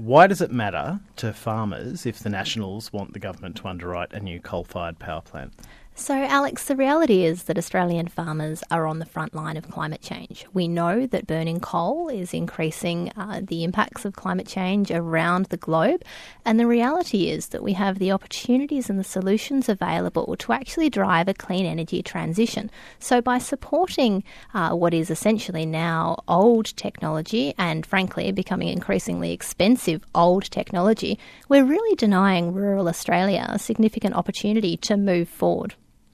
Why does it matter to farmers if the Nationals want the government to underwrite a new coal-fired power plant? So, Alex, the reality is that Australian farmers are on the front line of climate change. We know that burning coal is increasing the impacts of climate change around the globe. And the reality is that we have the opportunities and the solutions available to actually drive a clean energy transition. So by supporting what is essentially now old technology and, frankly, becoming increasingly expensive old technology, we're really denying rural Australia a significant opportunity to move forward.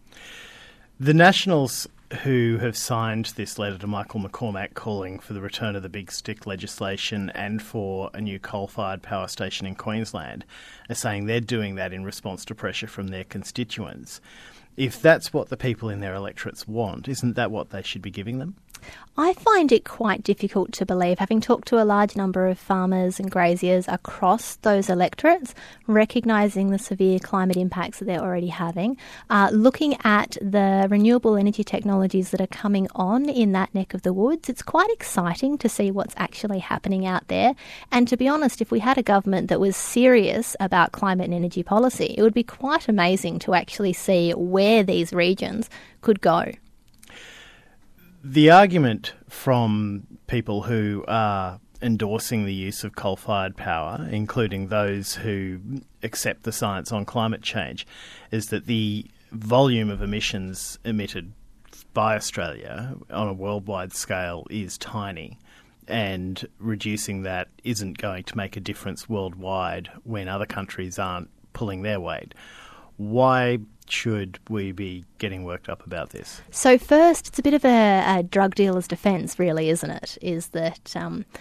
The Nationals, who have signed this letter to Michael McCormack calling for the return of the Big Stick legislation and for a new coal-fired power station in Queensland, are saying they're doing that in response to pressure from their constituents. If that's what the people in their electorates want, isn't that what they should be giving them? I find it quite difficult to believe, having talked to a large number of farmers and graziers across those electorates, recognising the severe climate impacts that they're already having, looking at the renewable energy technologies that are coming on in that neck of the woods. It's quite exciting to see what's actually happening out there. And to be honest, if we had a government that was serious about climate and energy policy, it would be quite amazing to actually see where these regions could go. The argument from people who are endorsing the use of coal-fired power, including those who accept the science on climate change, is that the volume of emissions emitted by Australia on a worldwide scale is tiny, and reducing that isn't going to make a difference worldwide when other countries aren't pulling their weight. Why should we be getting worked up about this? So first, it's a bit of a drug dealer's defence, really, isn't it? Is that,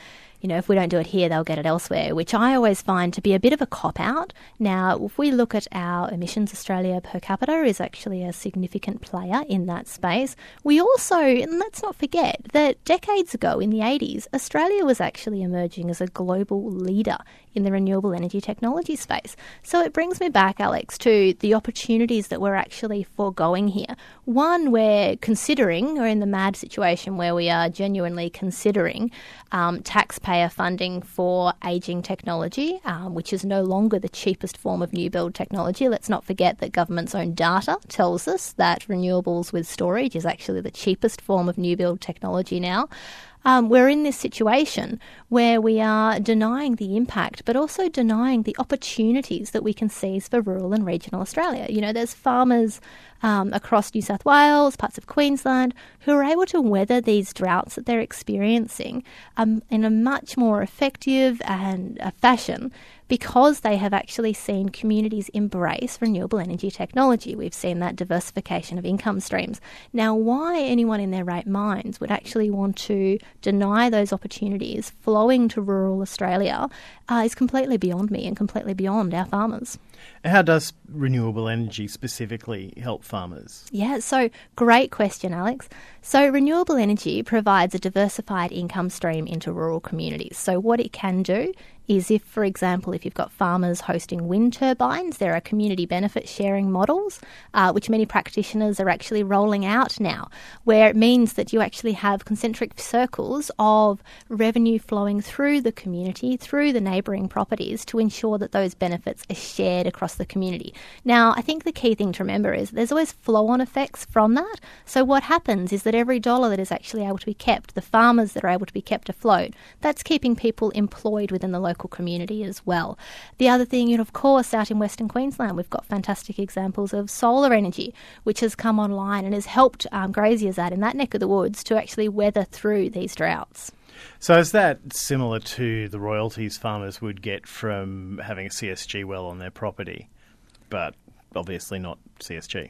if we don't do it here, they'll get it elsewhere, which I always find to be a bit of a cop-out. Now, if we look at our emissions, Australia per capita is actually a significant player in that space. We also, and let's not forget, that decades ago in the 80s, Australia was actually emerging as a global leader in the renewable energy technology space. So it brings me back, Alex, to the opportunities that we're actually foregoing here. One, we're considering, or in the mad situation where we are genuinely considering taxpayer funding for ageing technology, which is no longer the cheapest form of new build technology. Let's not forget that government's own data tells us that renewables with storage is actually the cheapest form of new build technology now. We're in this situation where we are denying the impact, but also denying the opportunities that we can seize for rural and regional Australia. There's farmers across New South Wales, parts of Queensland, who are able to weather these droughts that they're experiencing in a much more effective and fashion, because they have actually seen communities embrace renewable energy technology. We've seen that diversification of income streams. Now, why anyone in their right minds would actually want to deny those opportunities flowing to rural Australia is completely beyond me and completely beyond our farmers. How does renewable energy specifically help farmers? Yeah, so great question, Alex. So renewable energy provides a diversified income stream into rural communities. So what it can do is if, for example, if you've got farmers hosting wind turbines, there are community benefit sharing models, which many practitioners are actually rolling out now, where it means that you actually have concentric circles of revenue flowing through the community, through the neighbouring properties, to ensure that those benefits are shared across the community. Now, I think the key thing to remember is there's always flow-on effects from that. So what happens is that every dollar that is actually able to be kept, the farmers that are able to be kept afloat, that's keeping people employed within the local community as well. The other thing, of course, out in Western Queensland, we've got fantastic examples of solar energy, which has come online and has helped graziers out in that neck of the woods to actually weather through these droughts. So is that similar to the royalties farmers would get from having a CSG well on their property, but obviously not CSG?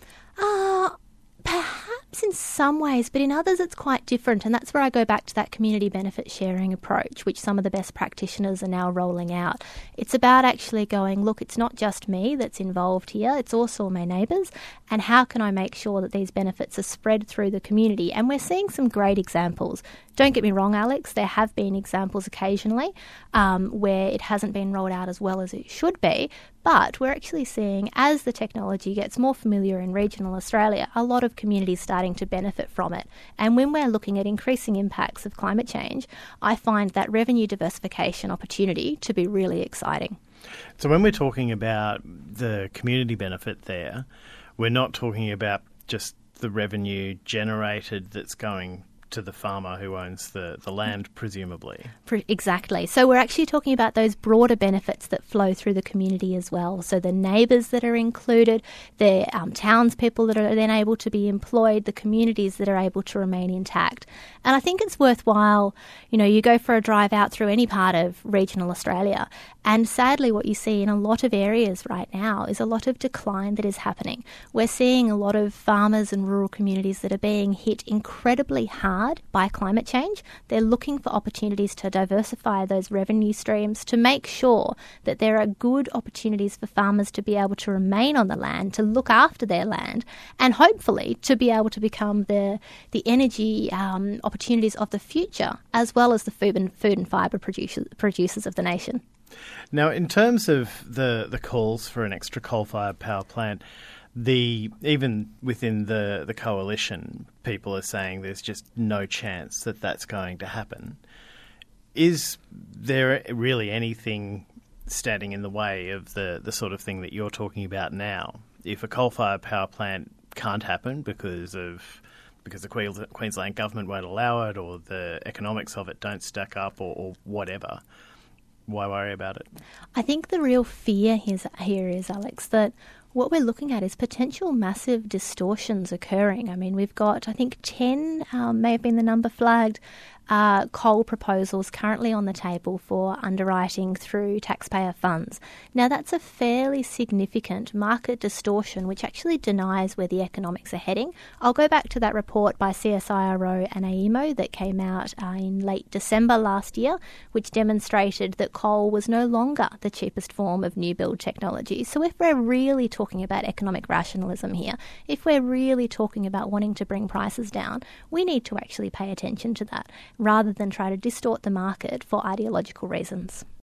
Perhaps in some ways, but in others it's quite different, and that's where I go back to that community benefit sharing approach, which some of the best practitioners are now rolling out. It's about actually going, look, it's not just me that's involved here, it's also my neighbours, and how can I make sure that these benefits are spread through the community? And we're seeing some great examples. Don't get me wrong, Alex, there have been examples occasionally where it hasn't been rolled out as well as it should be, but we're actually seeing, as the technology gets more familiar in regional Australia, a lot of communities starting to benefit from it. And when we're looking at increasing impacts of climate change, I find that revenue diversification opportunity to be really exciting. So when we're talking about the community benefit there, we're not talking about just the revenue generated that's going to the farmer who owns the land, presumably. Exactly. So we're actually talking about those broader benefits that flow through the community as well. So the neighbours that are included, the townspeople that are then able to be employed, the communities that are able to remain intact. And I think it's worthwhile, you go for a drive out through any part of regional Australia, and sadly what you see in a lot of areas right now is a lot of decline that is happening. We're seeing a lot of farmers and rural communities that are being hit incredibly hard by climate change. They're looking for opportunities to diversify those revenue streams, to make sure that there are good opportunities for farmers to be able to remain on the land, to look after their land, and hopefully to be able to become the energy opportunities of the future, as well as the food and fibre producers of the nation. Now, in terms of the calls for an extra coal-fired power plant, even within the coalition, people are saying there's just no chance that that's going to happen. Is there really anything standing in the way of the sort of thing that you're talking about now? If a coal-fired power plant can't happen because the Queensland government won't allow it, or the economics of it don't stack up, or whatever, why worry about it? I think the real fear here is, Alex, that what we're looking at is potential massive distortions occurring. I mean, we've got, I think, 10, may have been the number flagged, coal proposals currently on the table for underwriting through taxpayer funds. Now, that's a fairly significant market distortion which actually denies where the economics are heading. I'll go back to that report by CSIRO and AEMO that came out in late December last year, which demonstrated that coal was no longer the cheapest form of new build technology. So if we're really talking about economic rationalism here, if we're really talking about wanting to bring prices down, we need to actually pay attention to that, rather than try to distort the market for ideological reasons.